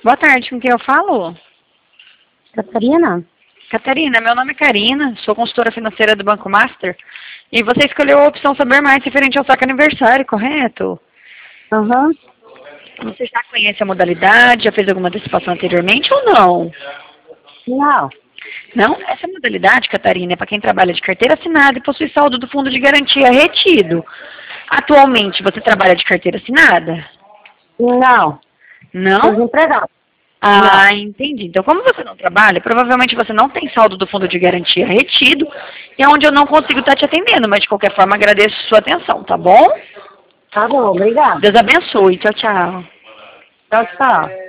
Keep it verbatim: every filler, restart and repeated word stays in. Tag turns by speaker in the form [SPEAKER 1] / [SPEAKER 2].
[SPEAKER 1] Boa tarde, com quem eu falo?
[SPEAKER 2] Catarina?
[SPEAKER 1] Catarina, meu nome é Karina, sou consultora financeira do Banco Master. E você escolheu a opção saber mais referente ao saque aniversário, correto?
[SPEAKER 2] Aham.
[SPEAKER 1] Uhum. Você já conhece a modalidade, já fez alguma antecipação anteriormente ou não?
[SPEAKER 2] Não.
[SPEAKER 1] Não? Essa modalidade, Catarina, é para quem trabalha de carteira assinada e possui saldo do fundo de garantia retido. Atualmente, você trabalha de carteira assinada?
[SPEAKER 2] Não.
[SPEAKER 1] Não?
[SPEAKER 2] Estou desempregada.
[SPEAKER 1] Ah, entendi. Então, como você não trabalha, provavelmente você não tem saldo do fundo de garantia retido, e é onde eu não consigo estar te atendendo, mas de qualquer forma agradeço sua atenção, tá bom?
[SPEAKER 2] Tá bom, obrigada.
[SPEAKER 1] Deus abençoe. Tchau, tchau.
[SPEAKER 2] Tchau, tchau.